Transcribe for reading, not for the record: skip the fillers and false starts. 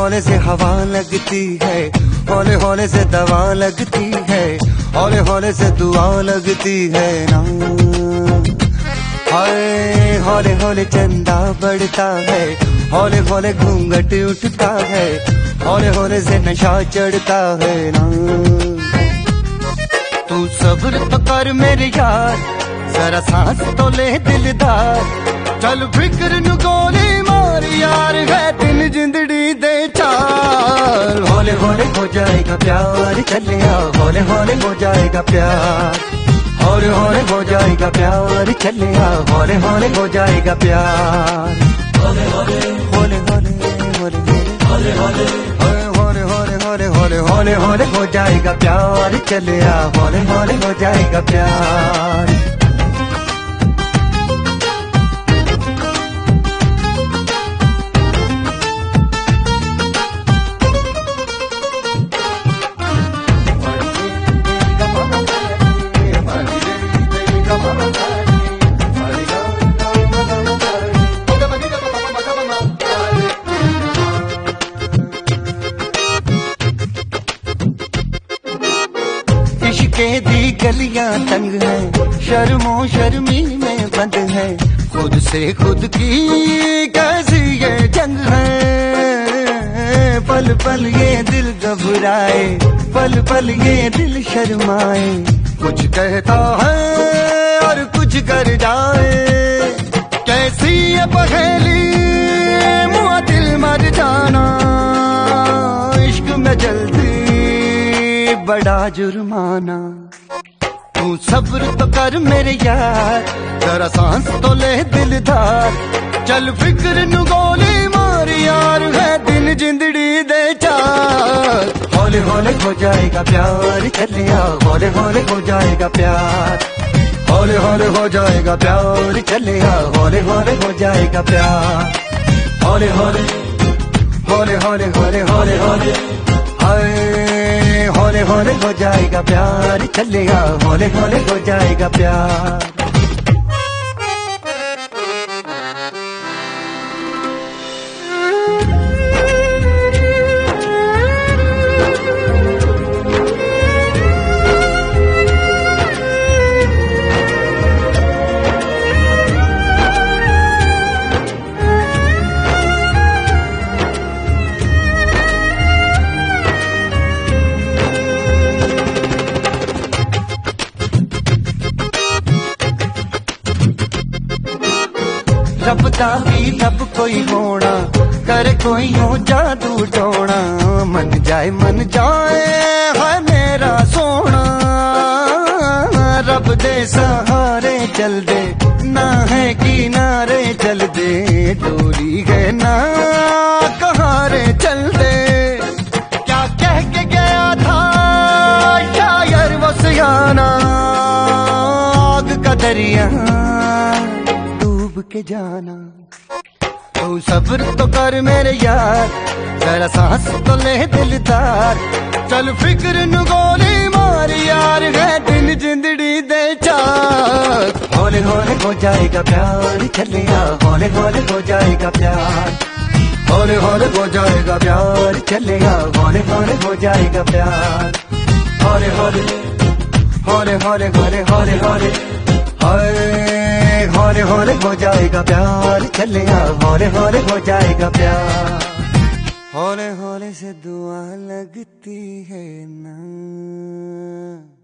हौले से हवा लगती है, हौले हौले से दवा लगती है, हौले हौले से दुआ लगती है ना। हाय हौले हौले चंदा बढ़ता है, हौले हौले घूंघट उठता है, हौले हौले से नशा चढ़ता है ना। तू सब्र तो कर मेरे यार, जरा सांस तो ले दिलदार, चल फिक्र नु गोली मार यार, है दिन जिंदड़ी दे चाल। हौले हौले हो जाएगा प्यार, चले आओ हौले हौले हो जाएगा प्यार, हौले हौले हो जाएगा प्यार, चले आओ हौले हौले हो जाएगा प्यार। हौले हौले हौले हौले हौले हौले हौले हौले हौले हौले हौले हौले हो जाएगा प्यार, चले आओ हौले हौले हो जाएगा प्यार। इश्क़े दी गलियां तंग है, शर्मो शर्मी में बंद है, खुद से खुद की कैसी ये जंग है। पल पल ये दिल घबराए, पल पल ये दिल शर्माए, कुछ कहता है और कुछ कर जाए, कैसी ये पहेली मुआ दिल मर जाना। इश्क में जल्दी बड़ा जुर्माना, तू सब्र तो कर मेरे यार, जरा सांस तो ले दिलदार, चल फिक्र नु गोली मार यार, है दिन जिंदड़ी दे चार। हौले हौले हो जाएगा प्यार, चले आओ हौले हौले हो जाएगा प्यार, हौले हौले हो जाएगा प्यार, चले आओ हौले हौले हो जाएगा प्यार। हौले हौले हौले हौले हौले हौले हौले हाय हौले हौले हो जाएगा प्यार, चले आओ हौले हौले हो जाएगा प्यार। रबता भी रब कोई होना, करे कोई हो जादू टोना, मन जाए है मेरा सोना। रब दे सहारे चल दे, ना है किनारे चल दे, डोरी है ना कहारे चल दे। क्या कह के गया था शायर वो सियाना, आग का दरिया के जाना। तू सब्र तो कर मेरे यार, जरा सांस तो ले दिलदार, चल फिक्र नु गोली मार यार, है दिन जिंदड़ी दे चार। हौले हौले हो जाएगा प्यार, चले आओ हौले हौले हो जाएगा प्यार, हौले हौले हो जाएगा प्यार, चले आओ हौले हौले हो जाएगा प्यार। हौले हौले हौले हौले हौले हौले हौले हाय हौले हौले हो जाएगा प्यार, चले आओ हौले हौले हो जाएगा प्यार। हौले हौले से दुआ लगती है ना।